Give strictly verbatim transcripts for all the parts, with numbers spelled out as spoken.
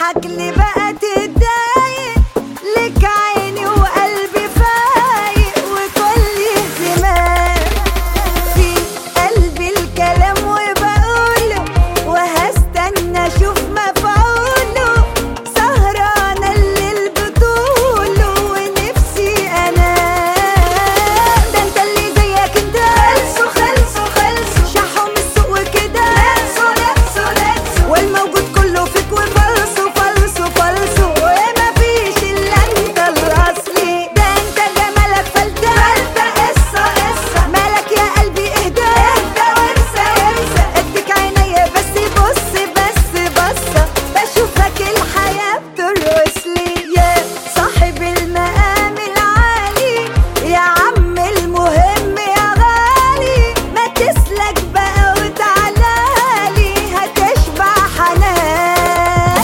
معاك ليه بقى تتضايق؟ لك عيني وقلبي فايق وكل اهتمام في قلبي الكلام وبقوله، وهستنى اشوف مفعوله. سهرانة الليل بطوله ونفسي انام. ده انت اللي زيك انت خلصوا خلصوا خلصوا شحوا من السوق وكده لبسوا لبسوا لبسوا، والموجود كله فيك وفلسوا فلسوا فلسوا، وما فيش الا انت الاصلي. ده انت جمالك فلتة فلتة قصة قصة، مالك يا قلبي اهدى اهدى وانسى انسى. اديك عينيا بس بص بس بصة، بشوفك الحياة بترقصلي. يا صاحب المقام العالي يا عم المهم يا غالي، ما تسلك بقى وتعالالي هتشبع حنان.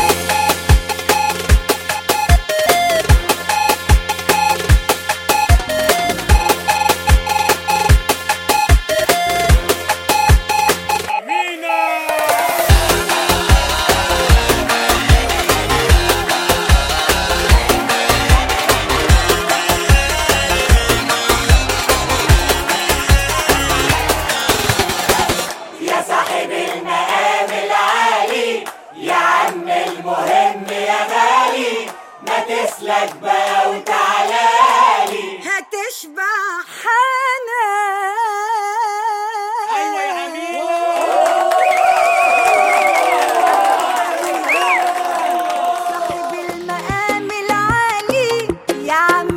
يا صاحب المقام العالي يا عم المهم يا غالي، ما تسلك بقى وتعالالي هتشبع حنان. ايوه يا امين. صاحب المقام العالي يا عم